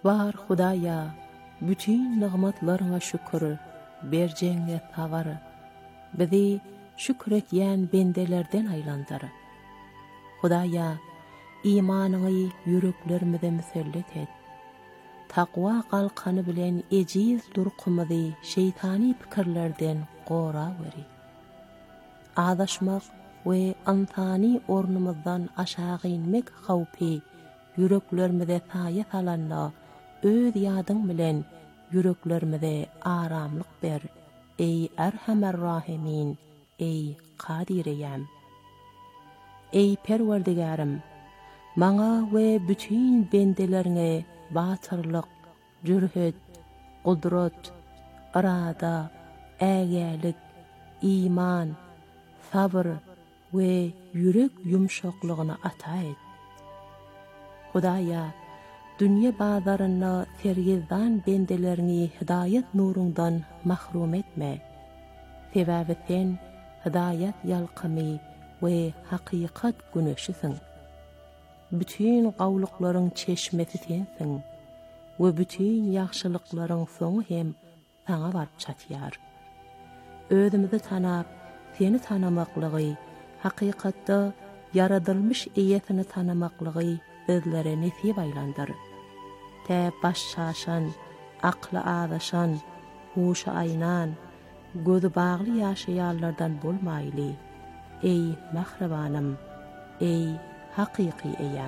Var Hudaya, bütün nimetlerine şükür, berceğine tavar. Bizi şükür etyen bendelerden aylandır. Hudaya, imanını yüreklerimize müsellet et. Takwa kalkanı bilen eciz durqumyzy şeytani pikirlerden gora veri. Adaşmak we antani ornumuzdan aşağı inmek hawpi yüreklerimize taýa salanla öz ýadyň bilen yüreklerimize aramlyk ber. Ey Erhamer Rahimin, ey Kadireyem. Ey Perwerdigarim, maňa we bütün bendelerine batyrlyk, jürhet, gudrat, irada, ägälik, iman, sabr we yürek yumşaklygyny ata et. Hudaya, dünýä bazaryna sergizdan bendelerini hidayet nurundan mahrum etme. Sebäbi sen hidayet ýalkymy we hakykat güneşisiň. Bütün gawlyklaryň çeşmesi sensiň we bütün ýagşylyklaryň soňy hem saňa baryp çatýar. Özümizi tanap, seni tanamaklygy, hakykatda yaradylmış eýetini tanamaklygy bizlere nesip aýlandyr. Tä baş şaşan, akly adaşan, huşy aýnan, gözü bagly ýaşaýarlardan bolmaýly. Ey mahrabanym, ey hakyky eýem.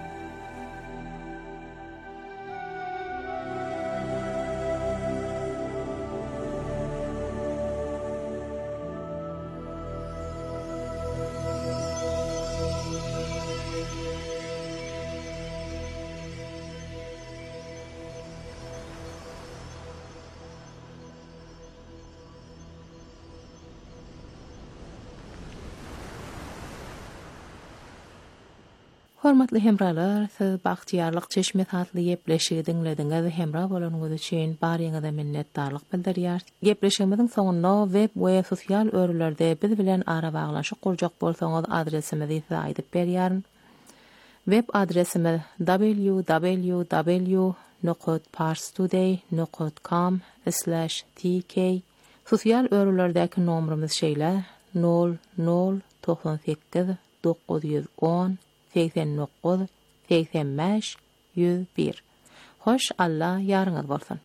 Hormatly hemralar, siz bagtyarlyk çeşme tatly gepleşigi dinlediňiz. Hemra bolanyňyz üçin barýaňyza minnetdarlyk bildirýär. Gepleşigimiziň soňunda web we sosial örülerde biz bilen ara baglanşyk gurjak bolsaňyz adresimizi size aýdyp berýärin. Web adresimiz www.parstoday.com/tk. Sosial örülerdäki nomrumyz şeýle 0098 910 89 85 101. Hoş Allah ýarňyz bolsun.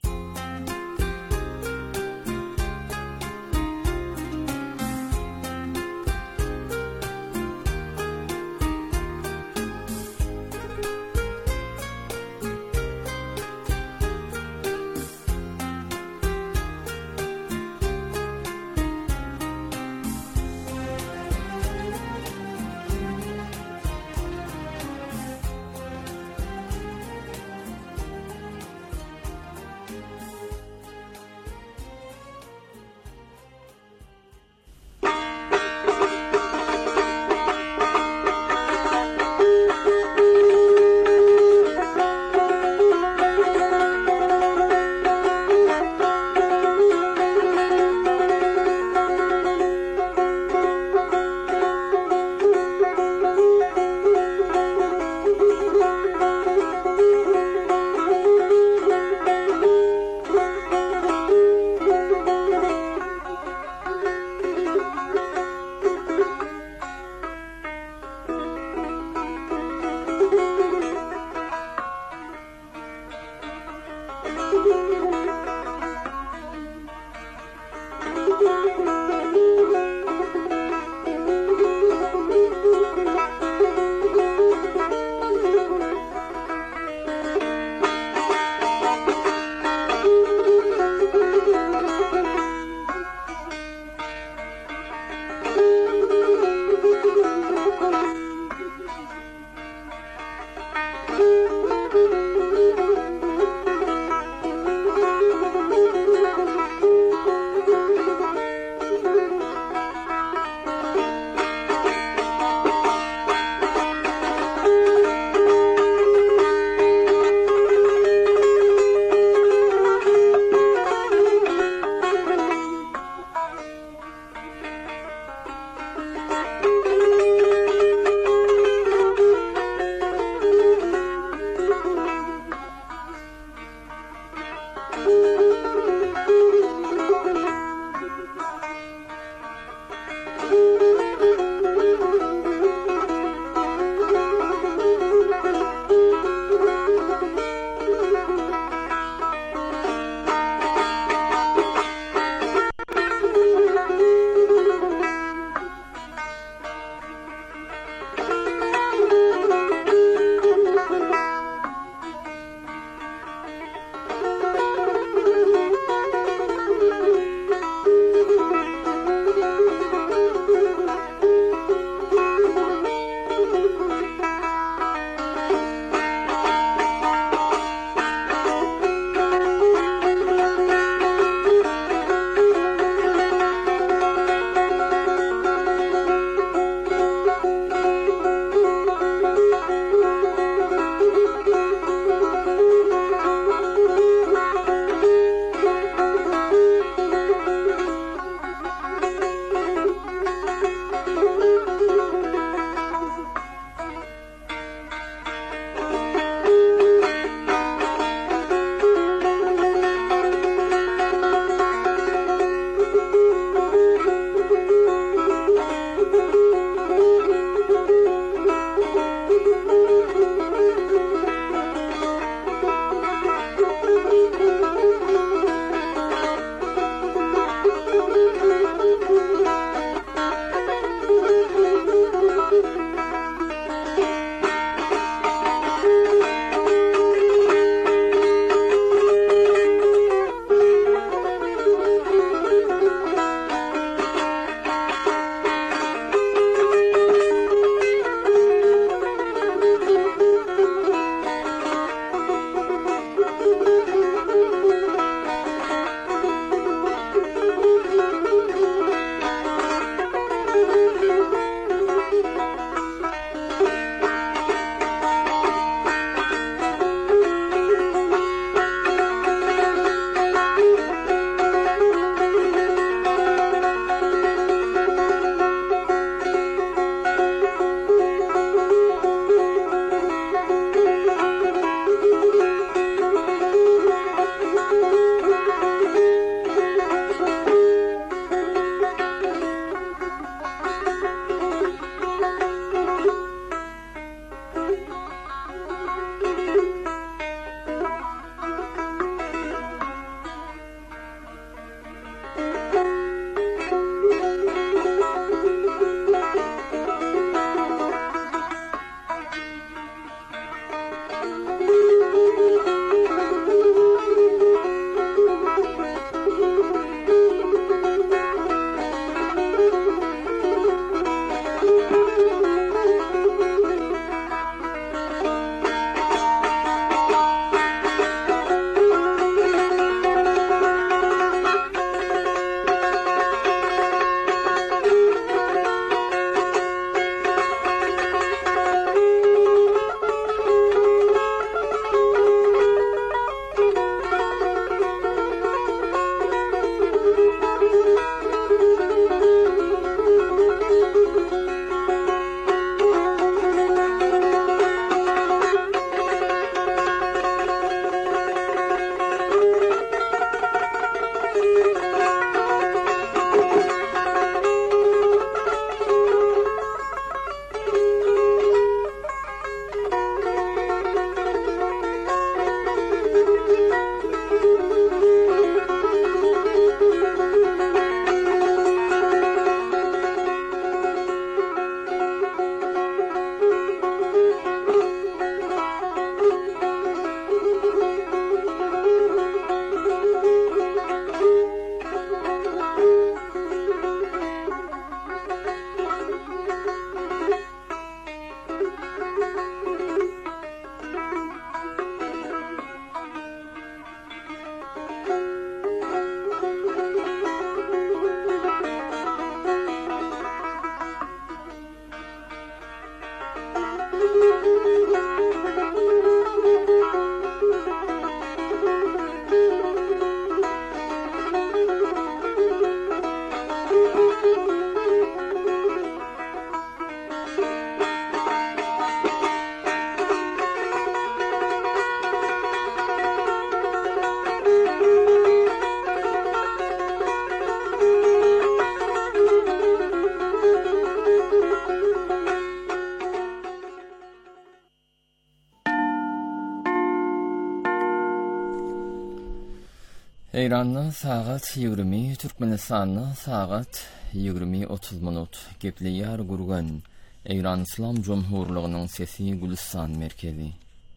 Eýranyň sagat 20, Türkmenistanyň sagat 20:30 minut. Gepleýär gurgan Eýran Islam Jumhurlygynyň sesi Gülistan merkezi.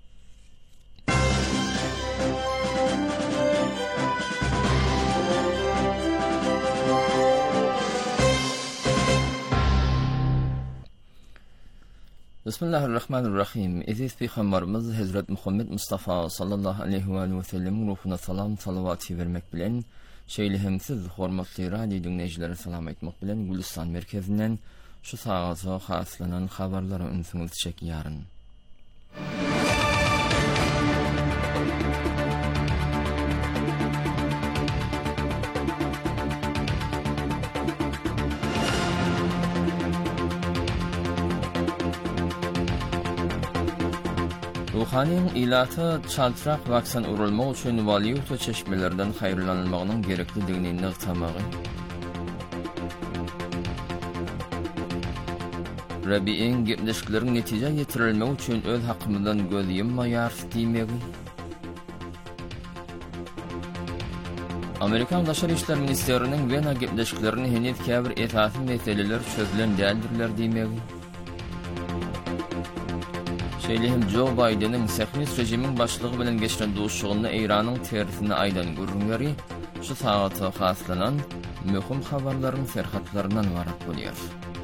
Bismillahirrahmanirrahim. Aziz Peygamberimiz Hazrat Muhammed Mustafa sallallahu aleyhi ve sellem ruhuna salam salavati vermek bilen şeýlehemsiz hormatly radio dinleýijileri salam etmek bilen Gülistan merkezinden şu sagaza haslanan habarlary ünsüňiz çekýäryn. Ruhanyň ilaty çalçrak waksan urulmak üçin valyuta çeşmelerden haýrlanylmagynyň gereklidigini nygtamagy. Rabi'in gepleşiklerin netije ýetirilmegi üçin öz hakkymyzdan göz ýummaýar diýmegi. Amerikan Daşary işler ministeriniň Wena gepleşiklerini henüz käbir esasy meseleler çözülen däldirler diýmegi. Şeýlehim Joe Biden'in Sehmis rejimiň başlygy bilen geçiren duşugyny Eýranyň tersine aýdan gurrunlary şu sagata haslanan möhüm habarlaryň serhatlaryndan ibaret bolýar.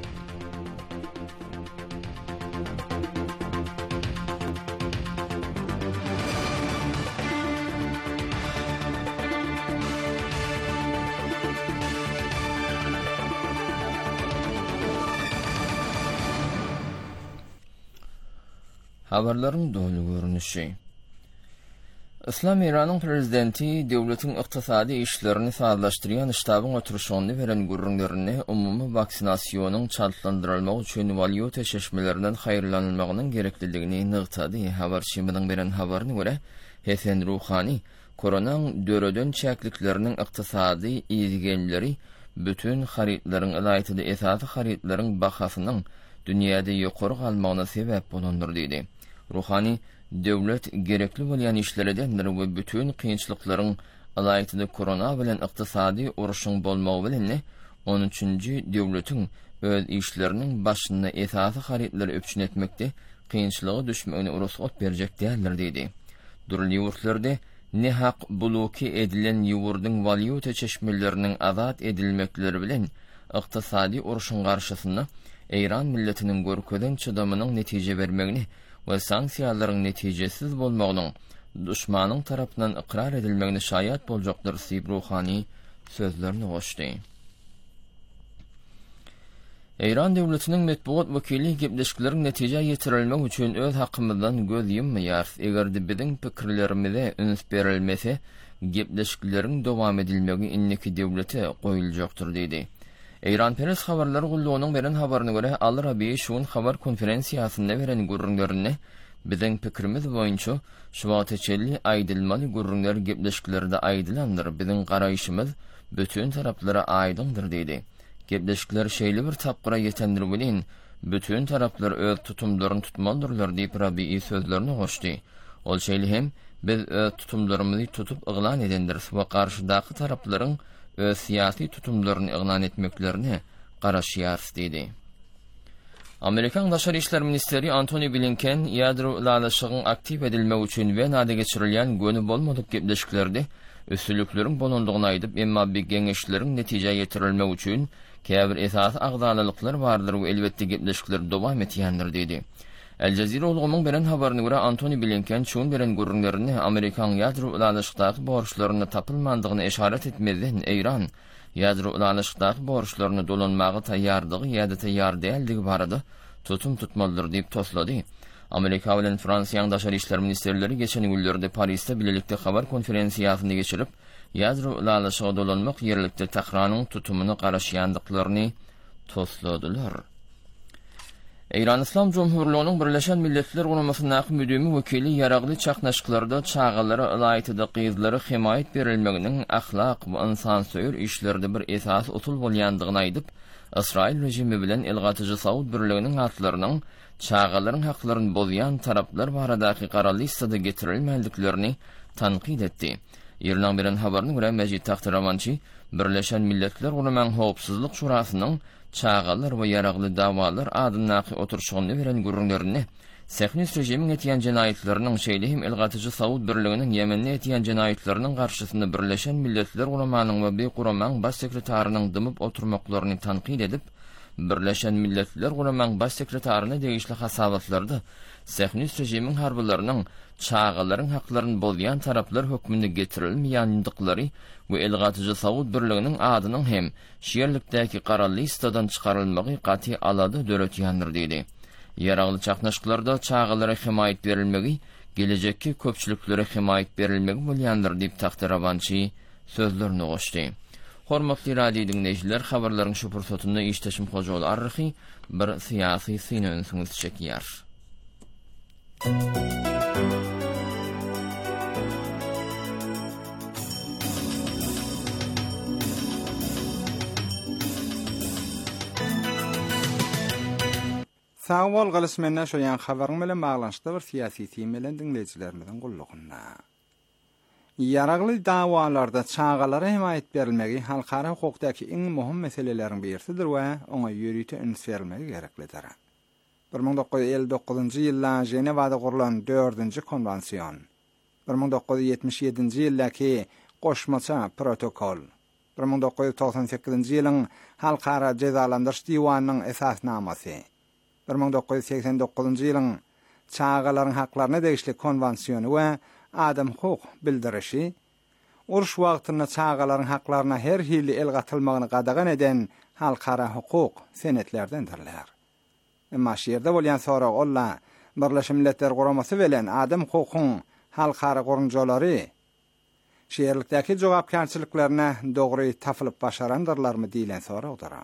Habarlaryň dolu görünüşi. İslam Eýranyň prezidenti döwletiň ykdysady işlerini sazlaşdyrýan ştabyň oturuşyny beren gurrunlaryny umumy vaksinasiýonyň çaltlandyrylmagy üçin valyuta çeşmelerinden haýrlanylmagynyň gereklidigini nygtady. Habarçymyň beren habaryna görä, Hasan Ruhani koronaň döredän çäklikleriniň ykdysady ýygygenleri bütün haritlaryň ýaýtydy esasy haritlaryň bahasynyň dünýäde ýokary galmagyna sebäp bolandyr diýdi. Ruhani döwlet gerekli bolýan işlerden we bütün kynçylyklaryň alaýyty korona bilen ykdysady uruşyň bolmagy bilen 13-nji döwletiň öz işleriniň başyna esasy haritleri öpçün etmekde kynçylygy düşmegine ruhsat berjek däldir diýdi. Durly ýurtlarda ne hak bloki edilen ýurdyň valyuta çeşmeleriniň azat edilmekleri bilen ykdysady uruşyň garşysyna Eýran milletiniň görkezden çydamynyň netije bermegini we sanksiýalaryň netijesiz bolmagynyň düşmanyň tarapyndan ikrar edilmegini şaýat boljakdyr diýip Ruhani sözlerini goşdy. Eýran döwletiniň medpuat wekili gepleşiklerin netije ýetirilmegi üçin öz hakkymyzdan göz ýummaýar. Eger biziň pikirlerimize üns berilmese, gepleşiklerin dowam edilmegi inniki döwlete goýuljakdyr diýdi. Eýran Peres habarlary gullugynyň beren habaryna görä, Al-Rabi şuň habar konferensiýasynda beren gurrunlaryny biziň pikirimiz boýunça şu wagtçely aýdylmaly gurrunlar gepleşiklerde aýdylandyr. Biziň garaýşymyz bütün taraplara aýdyndyr diýdi. Gepleşikler şeýle bir tapgyra ýetendir bilen bütün taraplar öz tutumlaryny tutmaldyrlar diýip Rabi sözlerini goşdy. Ol şeýle hem biz öz tutumlarymyzy tutup yglan edendir we garşydaky taraplaryň öz siyasi tutumlaryny yglan etmeklerini garaşýar diýdi. Amerikan Daşary işler ministeri Antony Blinken ýadro ulaşygyň aktiv edilmegi üçin Wenada geçirilýän göni bolmadyk gepleşiklerde ösünlikleriň bolandygyny aýdyp, emma bir geňeşleriň netije ýetirilmegi üçin käbir esasy agdalylyklar bardyr we elbetde gepleşikler dowam etýändir diýdi. El Jazeera ulgamyň beren habaryna görä Antony Blinken şuň beren gurrunlaryny Amerikan ýadro ulaşykdaky borçlaryny tapylmandygyny işaret etmeden Eýran ýadro ulaşykdaky borçlaryny dolanmagy taýýardygy ýa-da taýýar däldigi barada tutum tutmalydyr diýip toslady. Amerika bilen Fransiýanyň daşary işler ministerleri geçen günlerde Parisde bilelikde habar konferensiýasynda geçirip ýadro ulaşyga dolanmak ýerlikde Tehranyň tutumyny garaşýandyklaryny tosladylar. Eýran Islam Jumhurlygynyň Birleşen Milletler Guramasynyň müdümi wekili ýaragly çaknaşyklarda çağalara alaýyty gyzlary himayet berilmeginiň ahlak we insansöýür işlerde bir esas usul bolýandygyny aýdyp, Israil rejimi bilen elgatyjy Saud birliginiň atlarynyň çağalaryň haklaryny bozýan taraplar baradaky garaly listede getirilmediklerini tanqid etdi. Ýerden bilen habaryny görä Mejit Tahtiramançy Birleşen Milletler Guramaň Howpsuzlyk Şurasynyň çağalar we ýaragly dawalar adynaky oturşugyny beren gürrüňlerini Sähnis rejimiň etýän jenaýetleriniň şeýlehim Elgatyjy Saud birliginiň Ýemende etýän jenaýetleriniň garşysynda Birleşen Milletler Guramanyň we Beý Guramaň baş sekretarynyň dymyp oturmaklaryny tanqid edip, Birleşen Milletler Guramanyň baş sekretaryna degişli hasabatlarda Sähnis rejimiň harbylarynyň çağalaryň haklaryny bolýan taraplar hökmünde getirilmeýändiklary we Elgatyjy Saud birliginiň adynyň hem şeýerlikdäki qara listadan çykarylmagy gaty alady döretýändir diýdi. Ýaragly çaqnaşyklarda çağalara himayet berilmegi, gelecekki köpçüliklere himayet berilmegi bolýandyr diýip Tahtiramançy sözlerini goşdy. Hormatly radio dinleýijiler, habarlaryň şu pursatynda işteşim hojaly arryhy bir syýasy syny sunup çekýär. Sağol galysmenda şoýan habaryň bilen baglanşykda bir syýasy temelen dinleýijilerimizden gullugynda. Ýaragly dawalarda çağalara himayet berilmegi halkara hukukdaky iň möhüm meseleleriň birisidir we oňa ýürüýte üns berilmegi gereklidir. 1959-njy ýylda Jenewada gurulan 4-nji konwensiýon, 1977-nji ýyldaki goşmaça protokol, 1998-nji ýylyň halkara cezalandyryş diwanynyň esasnamasy, 1989-njy ýylyň çağalaryň haklaryna degişli konwensiýony we adam hukuk bildirişi, uruş wagtyna çağalaryň haklaryna her hili el gatylmagyny gadagan eden halkara hukuk senetlerdendirler. Emma şeýerde bolýan sorag olla Birleşen Milletler Guramasy bilen adam hukukyň halkara gurunjalary şeýerlikdäki jogapkärçiliklerine dogry tapylyp başarandyrlarmy diýilen soragdyr.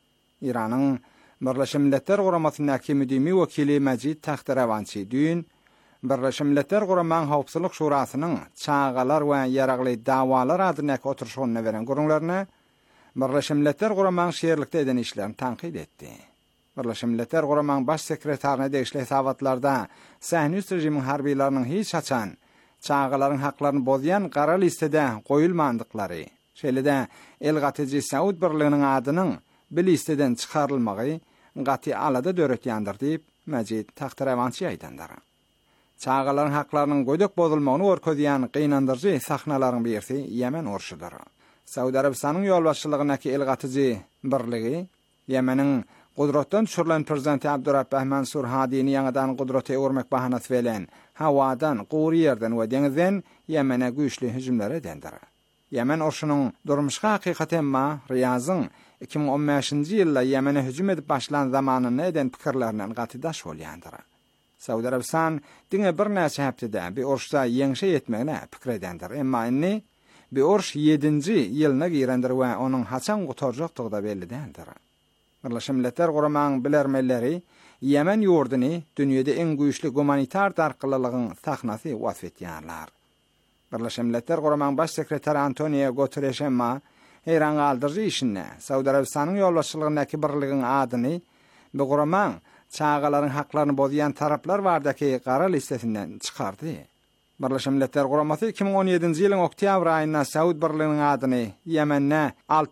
İranyň Birleşen Milletler Guramasynyň müdimi wekili Mejit Tahtiramançy dün Birleşen Milletler Guramaň Howpsuzlyk Şurasynyň çağalar we ýaragly dawalar adynaky oturşugyna beren gurunlaryna Birleşen Milletler Guramaň şeýerlikde eden işlerini tanqid etdi. Birleşen Milletler Guramaň baş sekretäriне degişli hesabatlarda Sähnis rejimiň harbiýlarynyň hiç haçan çağalaryň haklaryny bozýan qara listede goýulmandyklary, şeýlede Elgatyjy Saud birliginiň adynyň bir listeden çykarylmagy gaty alada döretýändir diýip Mejit Tahtiramançy aýdandyr. Çağalaryň haklarynyň goýdok bozulmagyny görkezýän gynandyrjy sahnalaryň birisi Yemen urşudyr. Saudi Arabistanyň ýolbaşçylygynaky Elgatyjy birligi Yemeniň gudratdan düşürilen prezidenti Abdurrahman Mansur Hadi'ni ýangydan gudraty öwürmek bahanasy bilen hawadan, gowy ýerden we deňizden Yemene güýçli hüjümler edendir. Yemen urşunyň durmuşy hakykaten Riyazyň 2015-nji ýylda Yemene hüjüm edip başlan zamanyny eden pikirlerinden gatydaş bolýandyr. Saudi Arabistan diňe bir näçe hepdede bir urşda ýeňşe ýetmegine pikir edendir. Emma inni bir urş 7-nji ýylyna girendir we onuň haçan gutarjakdygy da belli däldir. Birleşen Milletler Guramaň bilermelleri Yemen ýurduny dünýede en güýçli humanitar darkylylygyň sahnasy wasfetýärler. Birleşen Milletler Guramaň baş sekreteri Antonio Guterres emma heyran galdyrjy işine Saudi Arabistanyň ýolbaşçylygynaky birligiň adyny bu Guramaň çağalaryň haklaryny bozýan taraplar bardaky qara listesinden çykardy. Birleşen Milletler Guramasy 2017-nji ýylyň oktyabr aýynda Saud birliginiň adyny Yemenne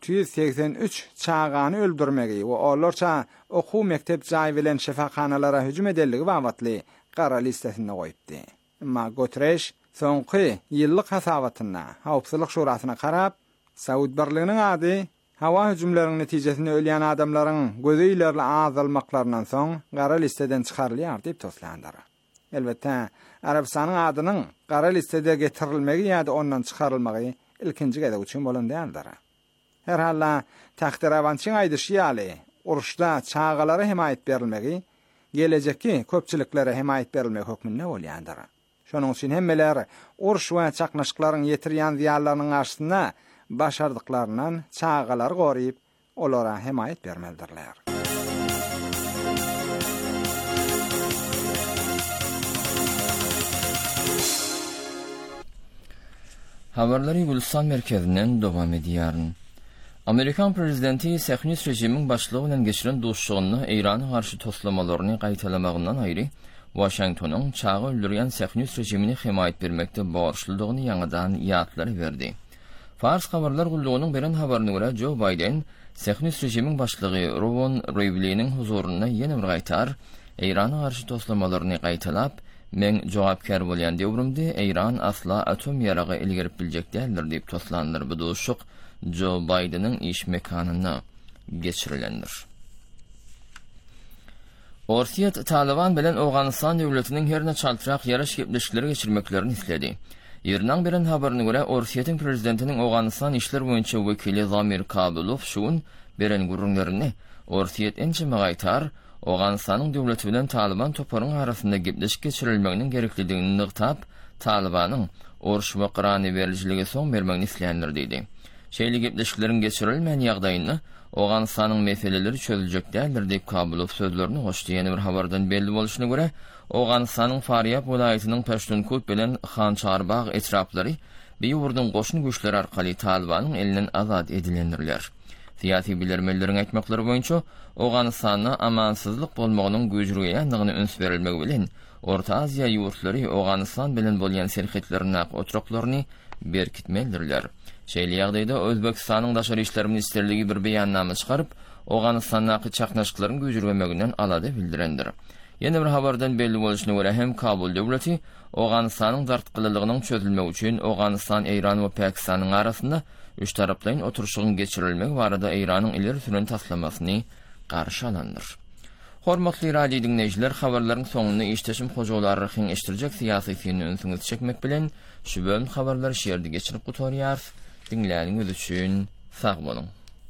683 çağany öldürmegi we olarça okuw mektep jaý bilen şefahanalara hüjüm edelligi babatly qara listesinde goýupdy. Emma Guterres soňky ýyllyk hasabatyna Howpsuzlyk Şurasyna karap Saud birliginiň ady hawa hüjümleriniň netijesinde ölýän adamlaryň gözeýlerle azalmaklarynyň soň qara listeden çykarylýar diýip toslandyr. Elbetde Arabistanyň adynyň qara listede getirilmegi ýa-da ondan çykarylmagy ilkinji gede üçin bolan däldir. Her halla Tahtiramançyň aýdyşy ýaly uruşda çağalara himayet berilmegi gelecekki köpçüliklere himayet berilmegi hökmünde bolýandyr. Şonuň üçin hemmeler uruş we çaknaşyklaryň ýetirýän ziýanlarynyň garşysynda başardyklarynyň çağalary goryp olara himayet bermelidirler. Habarlary Gulistan merkezinden dowam edýär. Amerikan prezidenti Sähnis rejimiň başlygy bilen geçiren dostlugyny Irana garşy toslamalaryny gaýtalamagyndan aýry Washington'un çağı öldürýän Sehnus rejimini himayet bermekde borçludygyny ýangydan ýatlary berdi. Fars habarlar gullugynyň beren habaryna görä Joe Biden Sehnus rejimiň başlygy Ron Rivliniň huzuryna ýene bir gaýtar Eýrana garşy toslamalarını gaýtalap, men jogapkar bolýan döwrümde Eýran asla atom ýaragy ilgerip biljek däldir diýip toslandyr. Bu duşuk Joe Biden'ın iş mekanyna geçirilendir. Orsiýet Taliban bilen Awganystan döwletiniň herne çaltyrak ýaraş gepleşikleri geçirmeklerini isledi. Ýerden beren habaryna görä Orsiýetiň prezidentiniň Awganystan işler boýunça wekili Zamir Kabulov şuň beren gurrunlaryny Orsiýet ençe gaýtar Awganystanyň döwleti bilen Taliban toparyň arasynda gepleşik geçirilmeginiň gereklidigini nyktyp, Talibanyň oruş we Qur'any berilişlige soň bermegini isleýänler diýdi. Şeýle gepleşikleriň geçirilmän ýagdaýyny Awganystanyň meseleleri çözüljek däldir diýip Kabulov sözlerini goşdy. Ýene bir habardan belli boluşyna görä, Awganystanyň Faryab welaýatynyň Peştunkut bilen Xançarbag etraplary bir ýurdun goşun güýçleri arkaly Talibanyň elinden azad edilendirler. Siyasi bilermelerin etmekleri boyunca Awganystanyň amansızlyk bolmagynyň güýjürýändigini öns berilmegi bilen Orta Aziýa ýurtlary Awganystan bilen bolýan serhetlerine oturuklaryny berkitmelidirler. Şeýle ýagdaýda Özbekistanyň daşary işler ministerligi bir beýannama çykaryp, Awganystanyň çaknaşyklaryň güýjürmeginden alady bildirendir. Ýene bir habardan belli boluşyna görä hem Kabul döwleti Awganystanyň dartkylylygynyň çözülmegi üçin Awganystan, Eýran we Pakistanyň arasynda üç taraplaryň oturuşygyň geçirilmegi barada Eýranyň ileri süren taslamasyny garşy alandyr. Hormatly radio dinleýijiler, habarlaryň soňuny işteşim hojagulary hyň eşdirjek syýasy filmi öňsüňizi çekmek bilen şu bölüm habarlary şeýerde geçirip gutorýar. Dinläniňiz üçin sag boluň.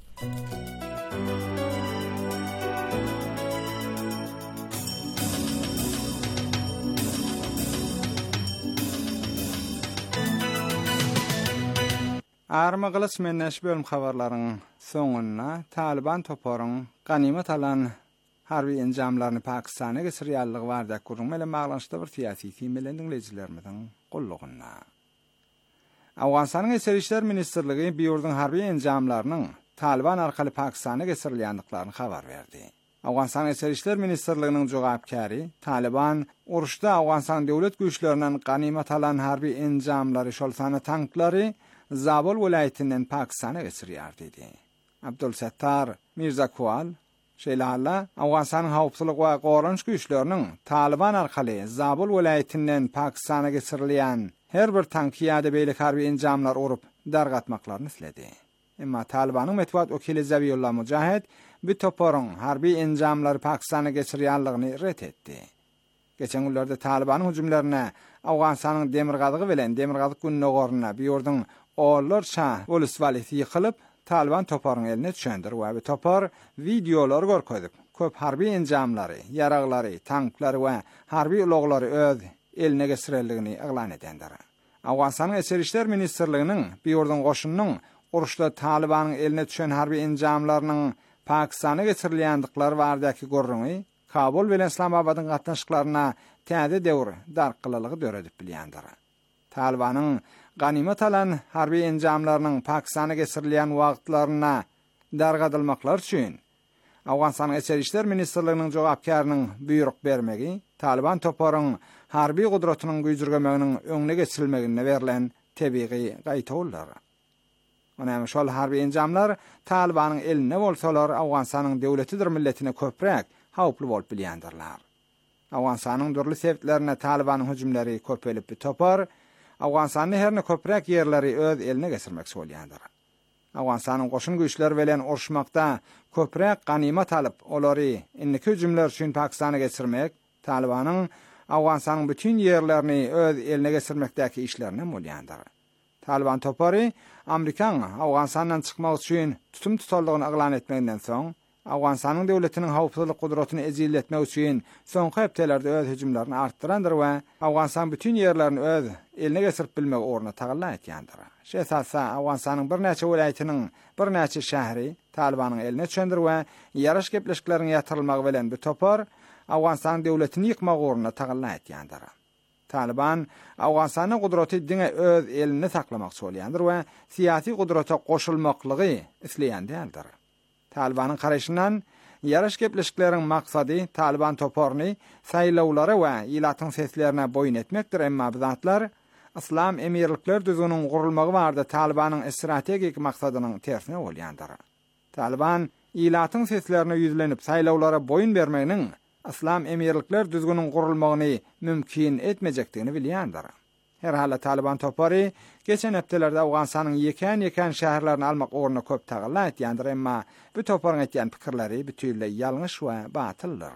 Armagylys menneş bölüm habarlaryň soňuna Taliban toparyň ganimet alan harbi enjamlaryny Pakistana geçirýänligi barada gurrun bilen baglanşykda bir syýasy film bilen dinleýijilerimiň gullugyna. Awganystanyň Eser işler ministerligi bir ýurdun harbi enjamlarynyň Taliban arkaly Pakistana geçirilýändiklaryny habar berdi. Awganystanyň Eser işler ministerliginiň jogapkary Taliban uruşda Awganystan döwlet güýçlerinden ganimet alan harbi enjamlary şolsany tanklary Zabul welaýatynyň Pakistana geçirýär dedi. Abdulsattar Mirzakowal şeýle Awganystanyň hawpsuzlyk we gorunç güýçleriniň Taliban arkaly Zabul welaýatynyň Pakistana geçirilýän her bir tankiýada beýlik harby enjamlar urup dargatmaklaryny isledi. Emma Talibanyň metbuat okili Zabihullah Mujahid bu toparyň harby enjamlary Pakistana geçirýänligini ret etdi. Geçen günlerde Talibanyň hüjümlerine Awganystanyň demirgazygy bilen demirgazyk günnogoruna bir ýurdun Ollarça uluswality ýykylyp Taliban toparyň eline düşendir we bu topar videolar görkezip köp harby enjamlary, ýaraglary, tanklary we harby uloglary öz eline geçirildigini eglan edendir. Awganystanyň Eser işler ministerliginiň bir ýurdun goşunynyň uruşda Talibanyň eline düşen harby enjamlarynyň Pakistana geçirilýändiklary baradaky gurruny Kabul bilen Islamabadyň gatnaşyklaryna täze döwür darkylylygy döredip bilýändir. Talibanyň ganimet alan harbi enjamlarynyň Pakistana geçirilýän wagtlaryna dargadylmaklar üçin Awganystanyň Eser işler ministerliginiň jogapkarynyň buyruk bermegi Taliban toparyň harbi gudratynyň güýjürgemeginiň öňüne geçirilmegine berilen tebiği gaýtawlar. Onam şol harbi enjamlar Talibanyň eline bolsalar Awganystanyň döwletidir milletine köprek hawply bolup bilýändirler. Awganystanyň durly sebeplerine Talibanyň hüjümleri köpelip topar Awganystanyň herne köprek ýerleri öz eline geçirmek bolýandyr. Awganystanyň goşun güýçleri bilen uruşmakda köprek ganimet alyp olary inniki hüjümler üçin Pakistana geçirmek Talibanyň Awganystanyň bütün ýerlerini öz eline geçirmekdäki işlerine bolýandyr. Taliban topary Amerikan Awganystandan çykmak üçin tutum tutarlygyny eglan etmeginden soň Awganystanyň döwletiniň hawpsuzlyk gudratyny eziletmek üçin soňky hepdelerde öz hüjümlerini artdyrandyr we Awganystan bütün ýerlerini öz eline geçirip bilmek orna tagalla etýändir. Şeýsatsa Awganystanyň bir näçe welaýatynyň bir näçe şähri Talibanyň eline düşendir we ýaraş gepleşikleriniň ýatyrylmagy bilen bu topar Awganystan döwletini ýykmak orna tagalla etýändir. Taliban Awganystanyň gudraty diňe öz elini saklamak bolýandyr we syýasy gudrata goşulmaklygy isleýän däldir. Talibanyň garaşyndan Yarış gepleşiklerin maksady Taliban toporny saýlawlara we ýylatyň seslerine boyun etmekdir, emma bu zatlar İslam emirlikler düzünün gurulmagy barada Talibanyň strategik maksadynyň tersine bolýandyr. Taliban ýylatyň seslerine ýüzlenip saýlawlara boyun bermeginiň İslam emirlikler düzgünün gurulmagyny mümkin etmejekdigini bilýändir. Her hala Taliban topory geçen hepdelerde Awganistanyň ýeken şäherlerini almak ugruna köp tagalla etýändir, emma bu toporyň etýän pikirleri bütünlei ýalňyş we batyldyr.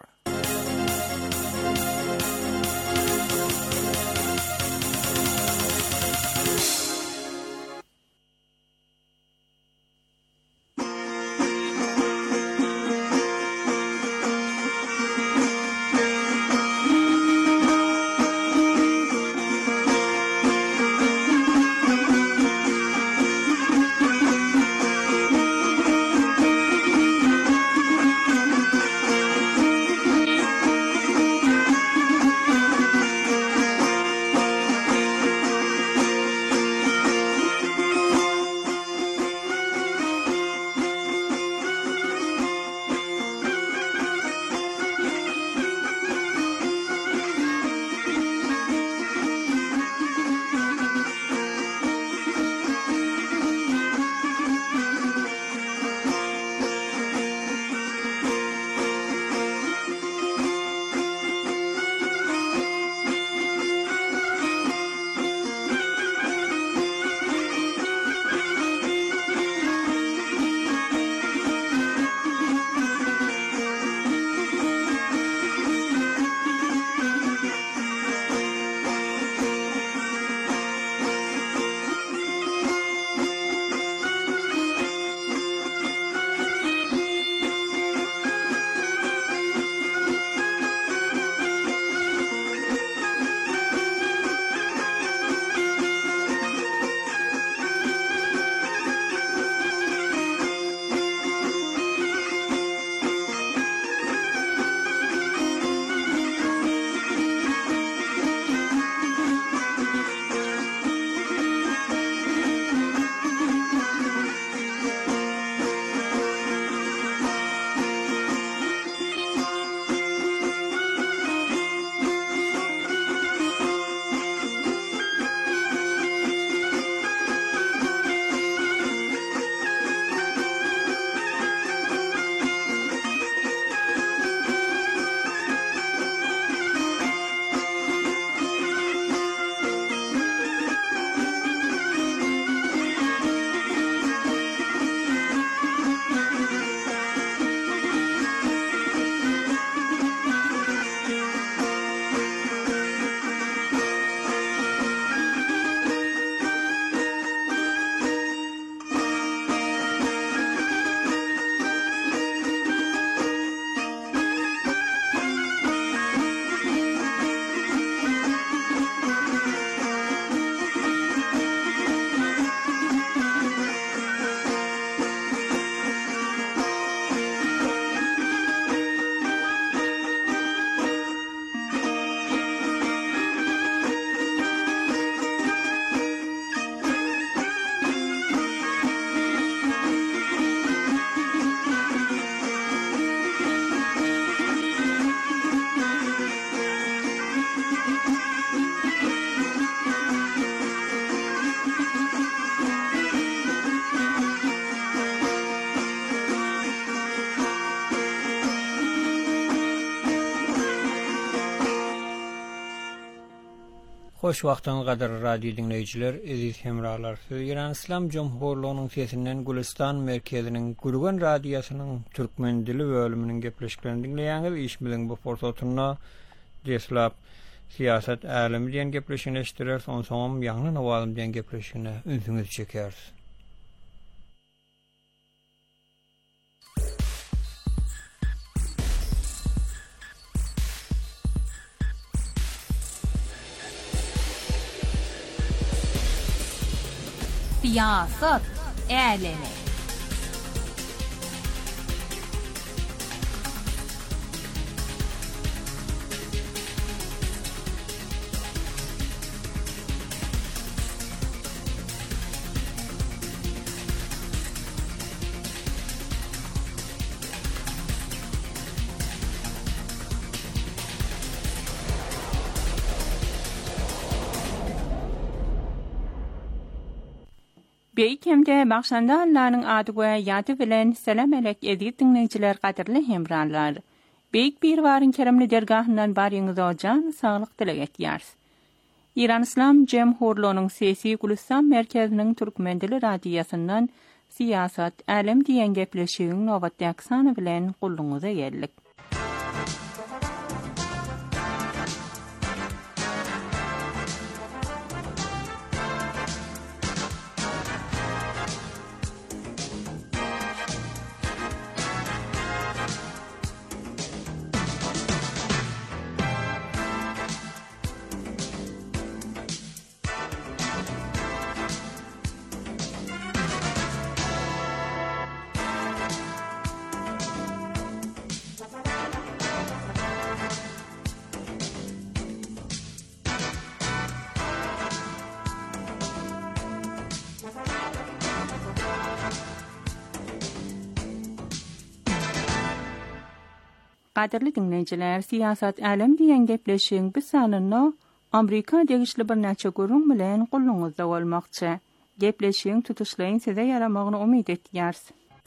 Hoş wagtyň gadary radio dinleýijiler, aziz hemralar. Iran İslam Jumhurlygynyň sesinden Gülistan merkeziniň Gürgen radiosynyň türkmen dili bölüminiň gepleşiklerini dinleýäňiz. Işmiň bu portatyna deslap siýasat alimi diýen gepleşigini eşitdiler, soňam ýangly nawalym diýen gepleşigine ünsüňiz çekersiz. Siyasat alemi. Beýkemde başlanda Allah'ın adı we ýady bilen selam elek edip dinleýijiler gaderli hemranlar. Beýik bir waryn keremli dergahyndan baryňyz ojan saglyk dilek etýärs. İran İslam Cemhurluğunyň sesi Gülistan merkeziniň türkmen dili radiýasyndan siyasat, alem diýen gepleşigiň nowat ýaksany bilen gulluňyza geldik. Qadirli dinleyijiler, siyasat alem diýen gepleşigiň bir sanyny Amerika degişli bir näçe gurrun bilen gulluňyzda bolmakçy. Gepleşigiň tutuşlaryň size yaramagyny umyt etýärs.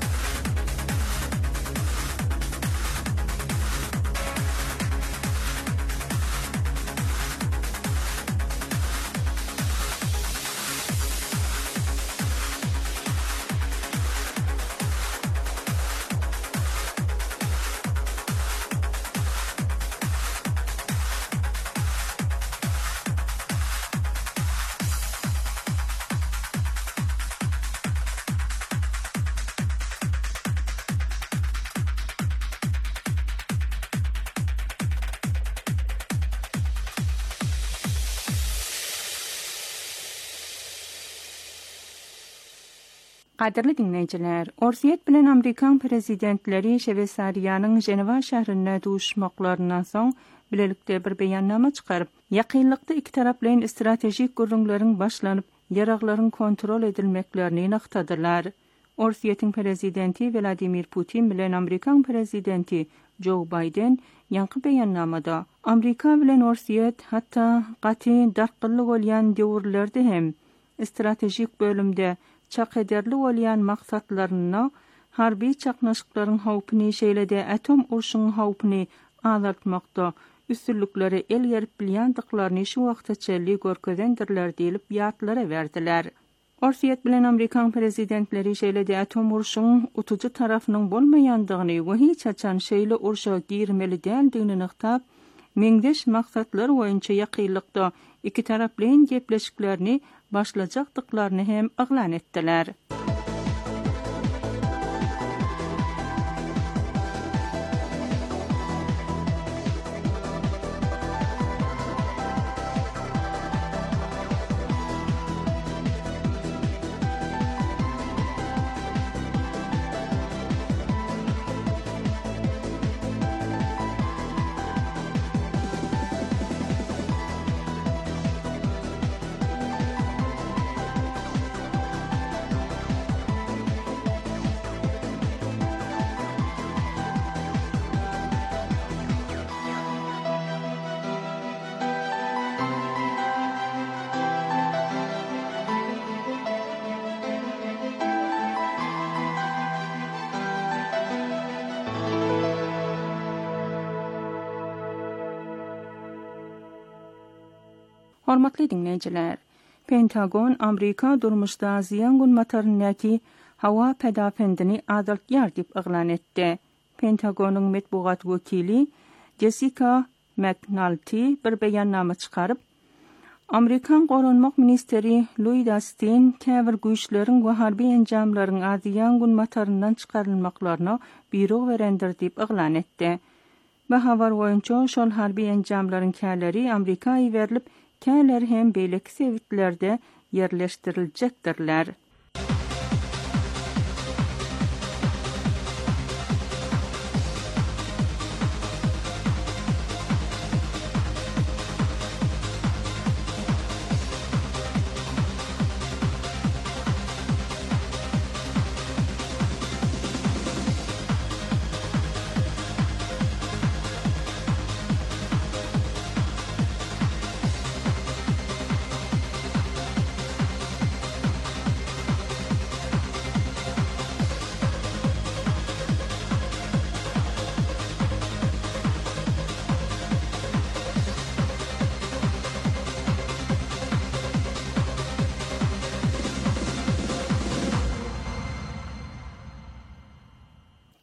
Qadirli dinleyijiler, Orsiýet bilen Amerikan prezidentleri Şwetsariýanyň Jenewa şäherinde duşmaklarynyň soň bilelikde bir beýannama çykaryp, ýakynlykda iki taraplyň strategik gurrunlaryň başlanyp, ýaraklaryň kontrol edilmeklerini naktadylar. Orsiýetiň prezidenti Vladimir Putin bilen Amerikan prezidenti Joe Biden ýanky beýannamada Amerika bilen Orsiýet hatda gaty darkyllyk bolýan döwürlerde hem strategik bölümde çaq ederli bolýan maksatlaryny, harbi çaqnaşyklaryň hawpyny şeýlede atom urşunyň hawpyny azaltmakda üstünlükleri el yerip bilýändiklaryny şu wagtçaly görkezendirler diýilip ýatlara berdiler. Orsiýet bilen Amerikan prezidentleri şeýlede atom urşunyň utuju tarafynyň bolmaýandygyny we hiç açan şeýle urşa girmeli däldigini nyktap, meňdeş maksatlar boýunça ýakynlykda iki taraplyň gepleşiklerini başlajakdyklaryny hem aglan etdiler. Hormatly dinleyijiler, Pentagon Amerika durmuşda ziyan günmatarynyňky hawa pedafendini azaltýar diýip eglan etdi. Pentagonyň medbugat wekili Jessica McNulty bir beýannama çykaryp, Amerikan Gorunmak Ministeri Lloyd Austin käbir güýçleriň we harby enjamlaryň ziyan günmataryndan çykarylmaklaryna buyruq berendir diýip eglan etdi. Bu habar boýunça şol harby enjamlaryň käleri Amerikaýa berilip, käler hem beýleki sewitlerde yerleşdiriljekdirler.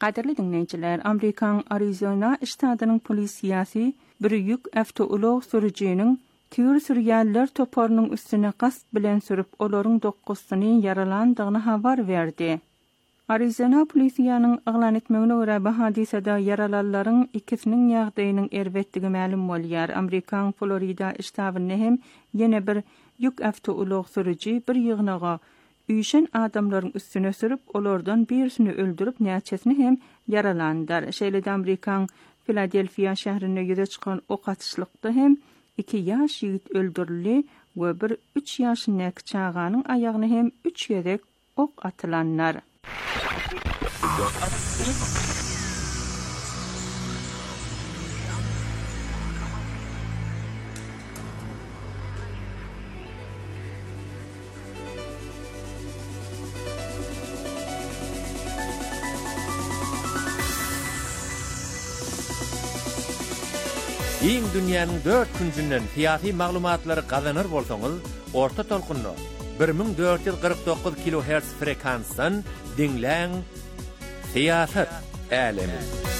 Qadirli dinleyiciler, Amerikan Arizona ştatynyň polisiýasy bir ýük awtolog sürüjiniň tür sürýänler toparynyň üstüne gasp bilen sürüp olaryň 9-syny yaralandygyny habar berdi. Arizona polisiýanyň aglan etmegine görä bu hadisede yaralanlaryň ikisiniň ýagdaýynyň erbetdigi ma'lum bolýar. Amerikan Florida ştatyny hem ýene bir ýük awtolog sürüji bir ýygnaga üýşen adamlaryň üstüne sürüp olardan birisini öldürüp näçesini hem yaralandyr. Şeýle Amerikan Philadelphia şäherine ýüze çykan ok atışlykda hem 2 ýaş ýigit öldürildi we bir 3 ýaşyndaky çaganyň aýagyna hem 3 ýerek ok atylanlar. Iň dünýäniň 4 künsünden fiýaty maglumatlary gazanır bolsaňyz, orta tolkunly 1449 kHz frekansdan dinläň Fiýasat älemi.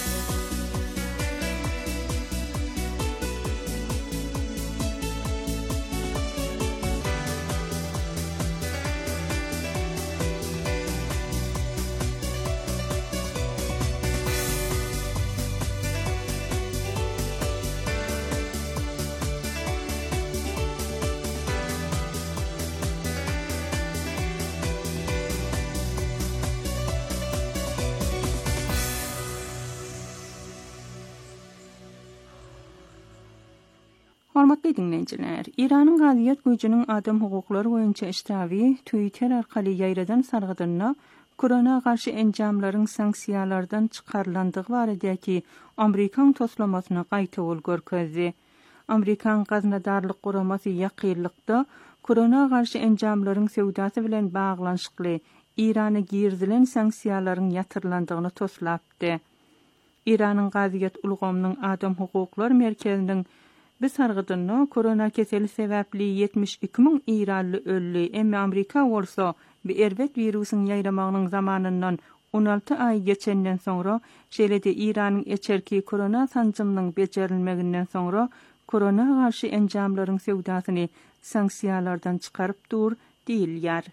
Hormatly dinleyijiler, İranyň gaziýet güýjüniň adam hukuklary boýunça iştawy Twitter arkaly ýaýradan sargydyna korona garşy enjamlaryň sanksiýalardan çykarlandygy baradaky Amerikan toslamasyna gaýta bol görkezdi. Amerikan gaznadarlyk guramasy ýakynlykda korona garşy enjamlaryň sewdasy bilen baglanşykly İrana girdilen sanksiýalaryň ýatyrlandygyny toslapdy. İranyň gaziýet ulgamynyň adam hukuklary merkeziniň bir sargydyna korona keseli sebäpli 72.000 İranly öldü. Emma Amerika bolsa bir erbet virusyň ýaýramagynyň zamanyndan 16 ay geçenden soňra şeýle-de İranyň eçerki korona sanjymynyň bejerilmeginden soňra korona garşy enjamlaryň sewdasyny sanksiýalardan çykaryp dur diýilýär.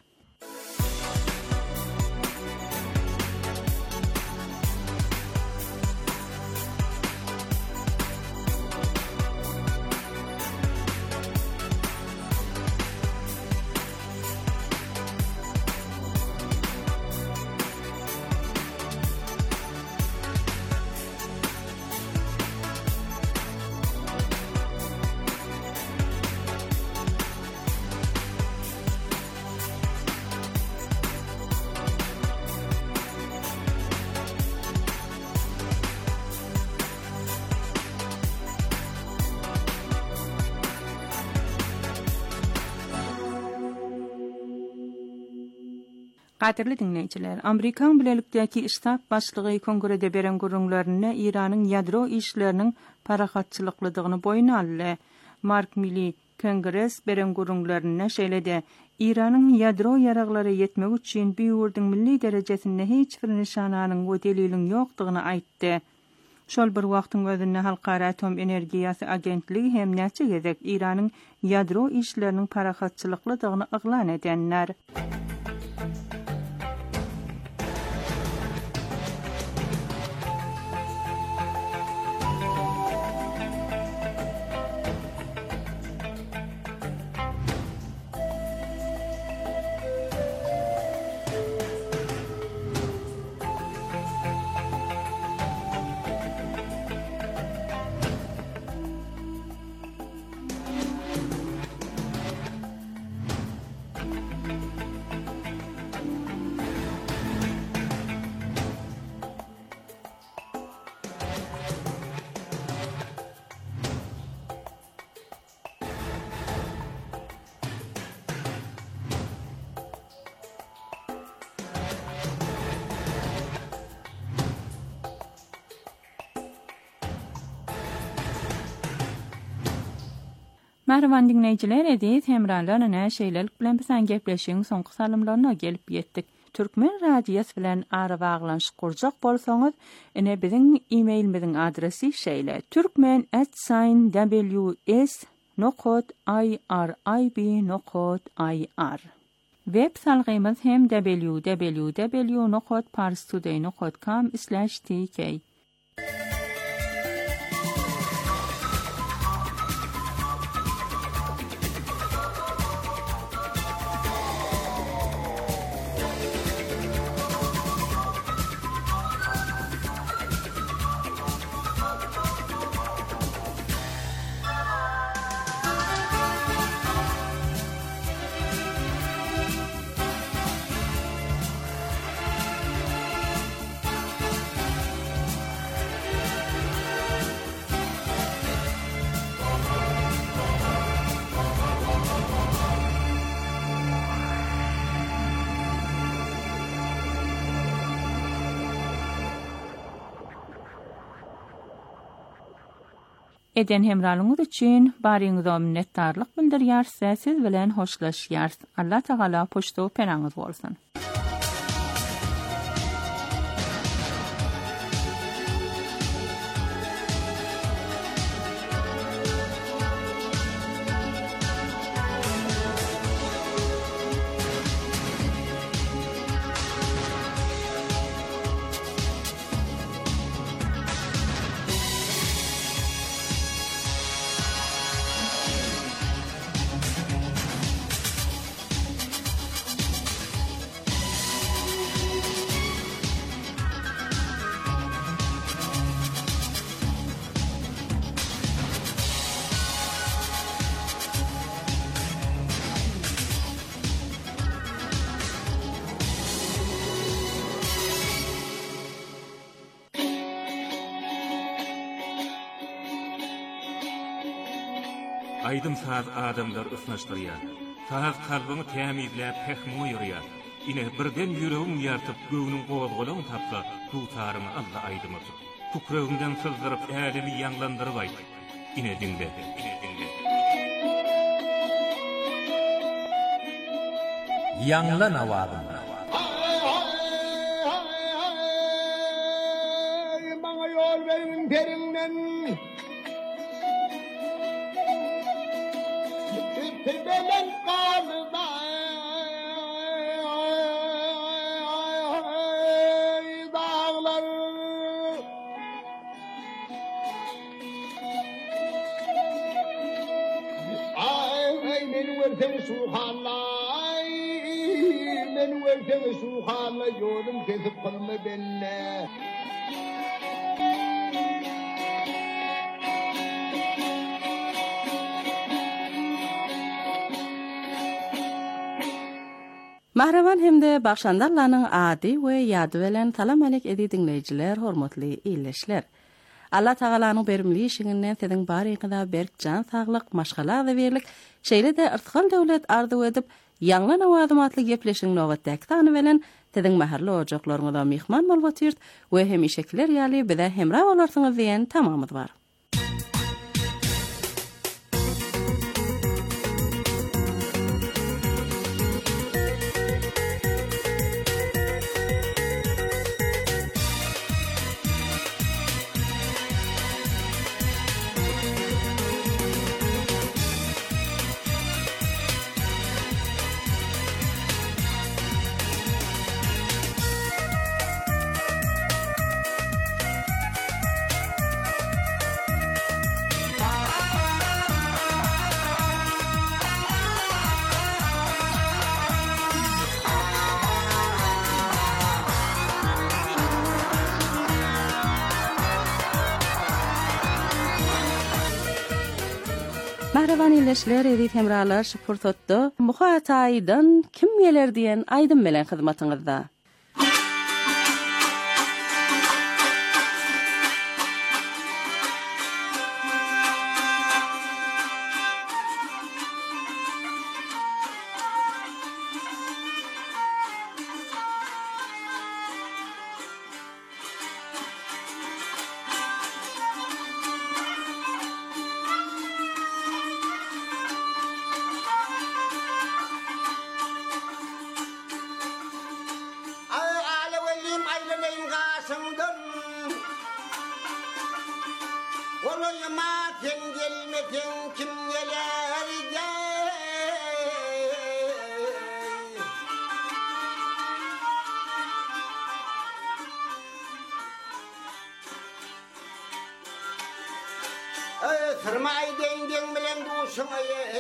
Qadirli dinleyijiler, Amerikan bilelikdäki ştab başlygy kongrede beren gurrunlaryna İranyň ýadro işleriniň parahatçylyklydygyny boýuna aldy. Mark Milley Kongres beren gurrunlaryna şeýle-de İranyň ýadro ýaraglary ýetmek üçin bu ýurduň milli derejesinde hiç bir nişananyň we deliliň ýokdugyny aýtdy. Şol bir wagtyň özünde Halkara Atom Energiýasy Agentligi hem näçe gezek İranyň ýadro işleriniň parahatçylyklydygyny yglan edenler. Merhaban dinleyijiler, edis hemralarına şeýlelik bilen bilen gepleşiň soňky salymlaryna gelip ýetdik. Türkmen radiyası bilen ara bağlanşyk gurjak bolsaňyz, ine biziň e-mailimiziň adresi şeýle: turkmen@ws.irib.ir. Web salgymyz hem www.parstoday.com/tk. Eden hemralyňyz üçin baryňyza minnetdarlyk bildirýär, siz bilen hoşlaşýar. Allah Taala poşto penaňyz bolsun. Aydym saz adamlar ısnaşdyrýar. Saz kalbyny tämizläp pehmi ýürýär. Ine birden ýüregiň ýartyp göwüniň gowazgalagyny tapsa, tutarmy Allah aydymyz. Kukragyndan sızdyryp ädemi ýanglandyryp aýt. Ine dinle. Ýanglan awagym. Maňa ýol beriň derinden. Belen qalda dağlar ay meni verten suhanlay meni verten suhanlay yolum kesip kalma benne. Mahraman hemde bakşandarlarının adi we ýady bilen salam alek edi dinleýijiler, hormatly illeşler. Allah Taalanyň berimli işiňinden siziň baryňyza berk jan saglyk, maşgala berlik, şeýle de irtihal döwlet ardy edip, ýanglan awadymatly gepleşiň nowatdaky tany bilen siziň maharly ojaklaryňyza mehman bolýar we hem işekler ýaly bize hemra bolarsyňyz diýen tamamyz bar. Mahraman illeşler edit hemralar şu pursatda muhataydan kim geler diýen aýdym bilen hyzmatyňyzda. gelmedin kim geler Tırmay dengden bilen duşuna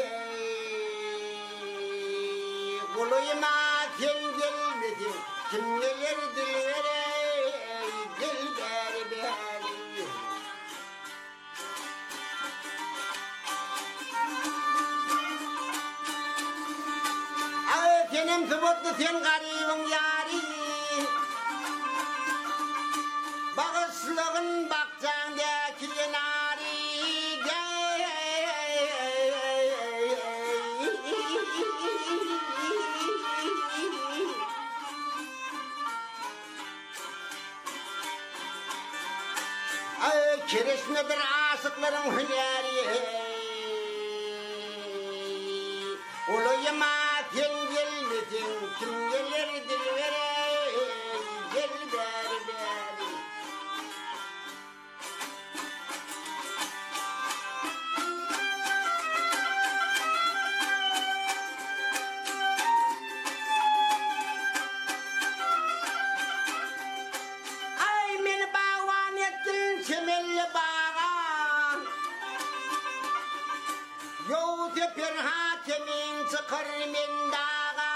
Kuluyma sen gelmedin kim gelir dilvere Gel beri beri Senem tıbıttı sen garibin yari Bağışlığın bakcağındaki nari Kireçmedir aşıkların hüneri Uluyma sen gelmedin kim gelir dilvere Gel beri beri Çemelli bağa Yol tepir hakemin çıkır min dağa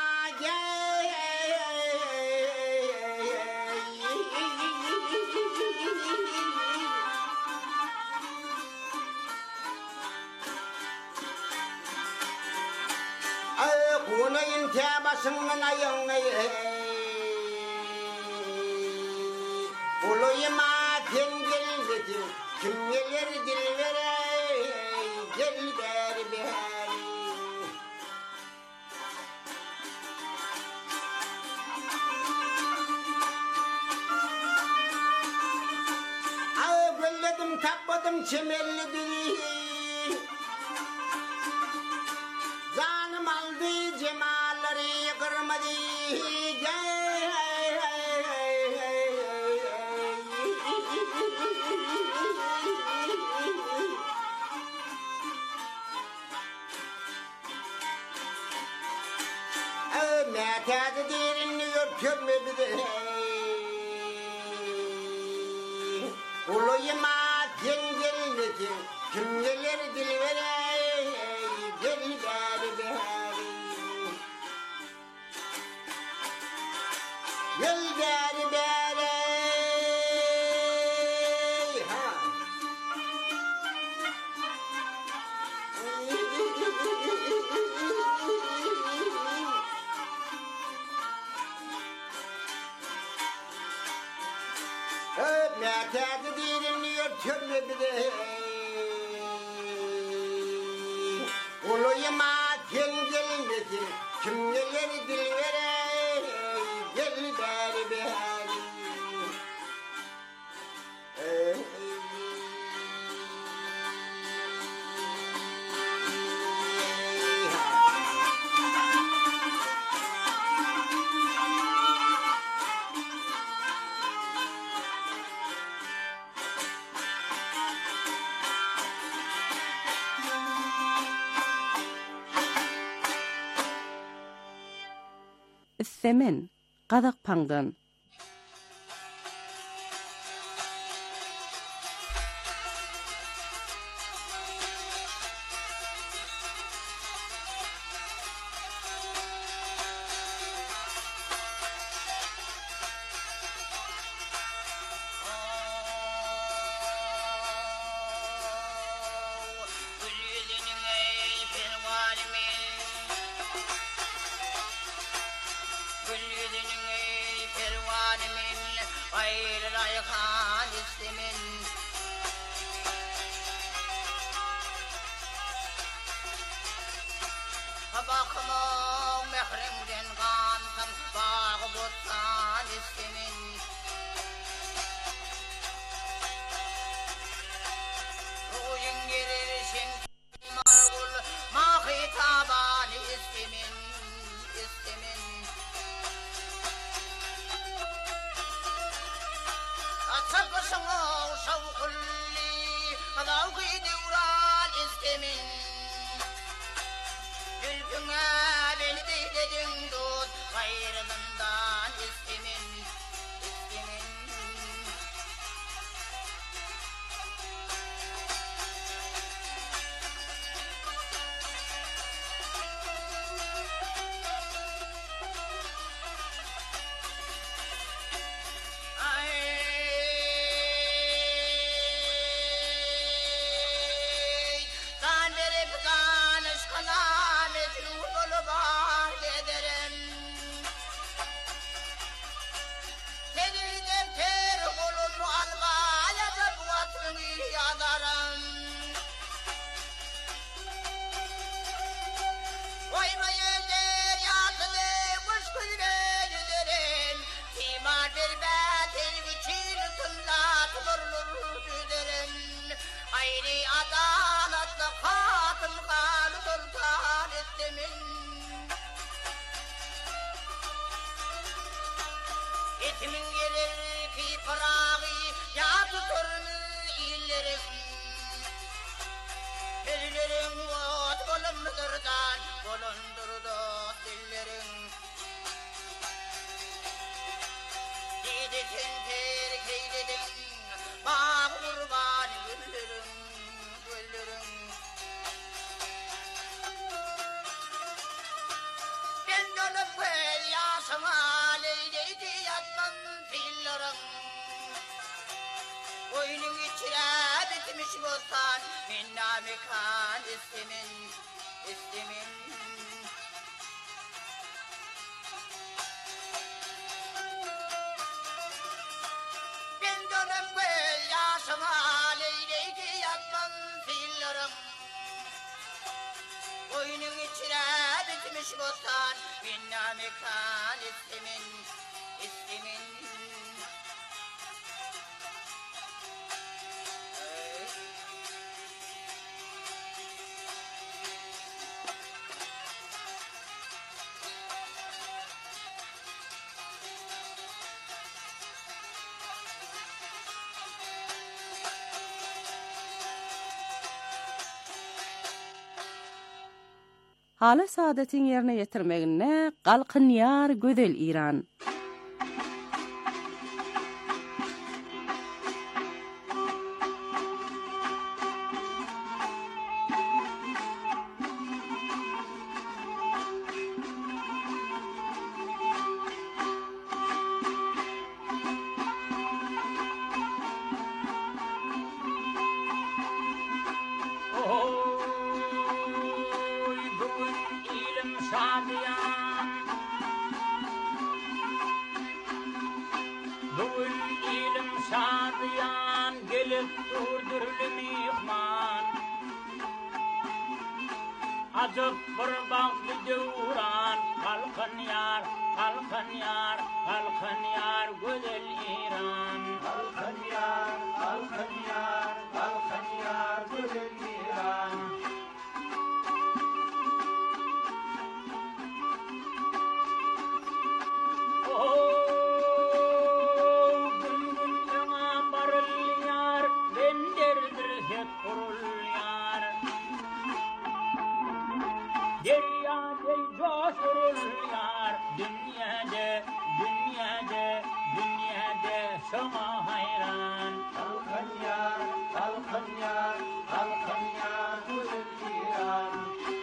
Kunayın tebasının ayını Uluyma sen gelmedin kim gelir dilvere Gel beri beri Gölledim tapmadım çemelli dili Canım aldı cemalleri kırmadı Mətədi derini örtürme bir de Uluyma sen gelmedin kim gelir dilvere Gel beri beri Gel beri beri Mətədi derini örtürme bir de Uluyma sen gelmedin kim gelir dilvere Gel beri beri Semen Qadak Pangdan Bakmam mehrimden kansam bağı botsan istemin Ruyun girirsin margul mahi taban istemin Açakısın o şavkulli Kadavgı devran dönüp gel yaşıma leyleydi yatman fillerin. Oyunun içine bitmiş olsan minna mekan istimin. Ben dönüp gel yaşıma leyleydi yatman fillerin. Oyunun içine bitmiş olsan minna mekan istimin. Hala saadetin yerine getirmegine galkın yar gözel İran. Azıp bir bağlı devran kalkın yar güzel İran. Kalkın yar güzel İran. Gün yana barıl yar benderdir hep kurul yar. Derya dey coşurur yar dünyada sana hayran. Kalkın yar güzel İran.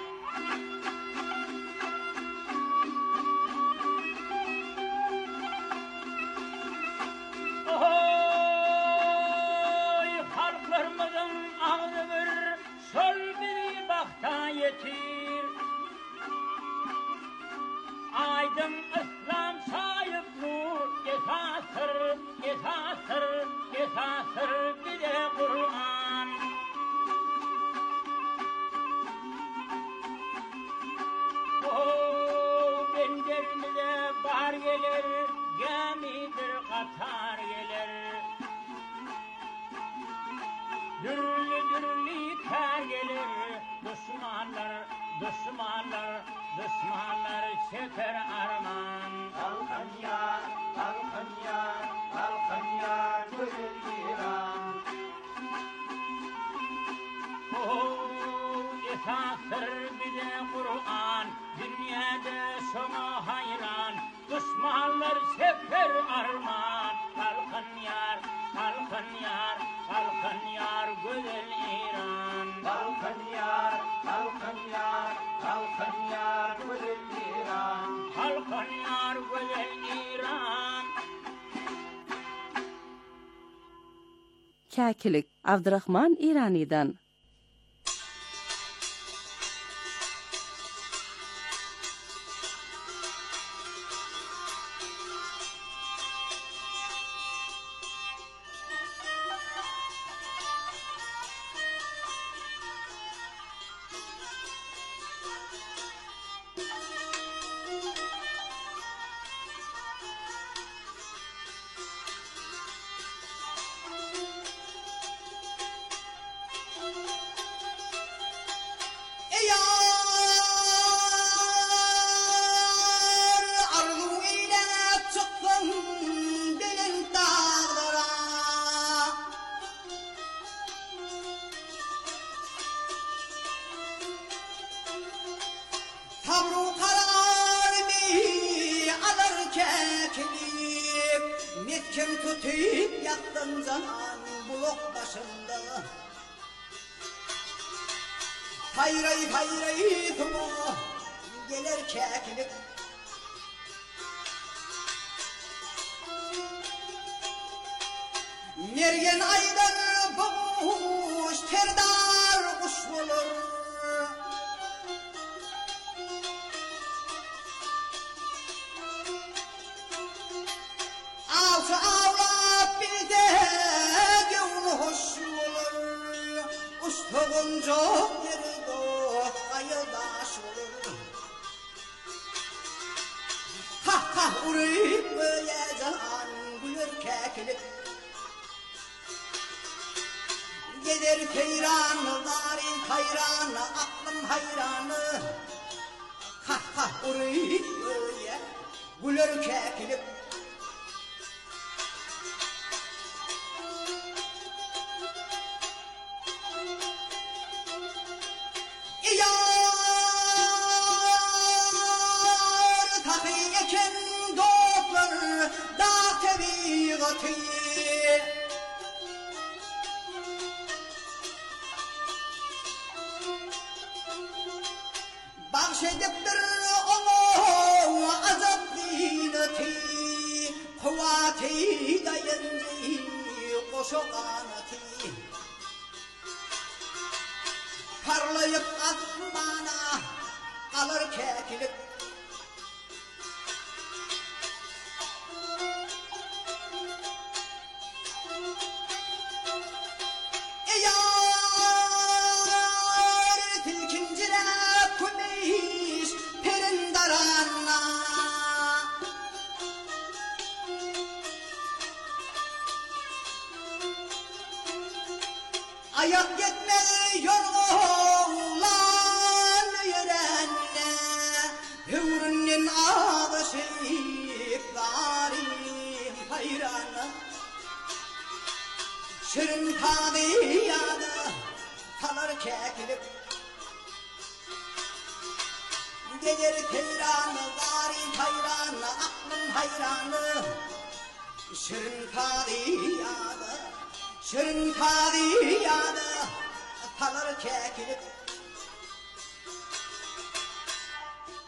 Oy halklarımızın ağzı bir sol bir bakta yetir. Aydın İslam sahip nur esasır bir de Kur'an. Benderimize bahar gelir, gemidir katar gelir. Dürlü ter gelir, düşmanlar çeker arman. Kalkın yar güzel İran. Esasır bir de Kur'an, dünyada sana hayran. Düşmanlar çeker arman. Kalkın yar güzel İran. Kalkın yar güzel İran. Kalkın yar güzel İran. Käkilik Abdurrahman İrani'dan. Metken tutuyup yattın zaman bulok başında. Hayray tumu gelir keklik Mergen aydan boğuş terdar kuş olur. Avcı avlap bir de gönlü hoş olur. Ustuğunca yeri doğ ayıldaş olur. Kah kah uruyup böyle can gülür kekilip. Gelir keyranı, narin hayranı, aklım hayranı. Kah kah uruyup böyle gülür kekilip. Bahşediptir onu azap zineti, kuvveti dayanıcı koşu kanati. Parlayıp asmana kalır kekilip. Ayak yetmez yorğulan yürenle, hüvrünün ağışı ikbarim hayranı. Şirin tabiyadı kalır kekilip. Gelir teyranı, zarin hayranı, aklım hayranı. Şirin tabiyadı, şirin tabiyadı kalır kekilip.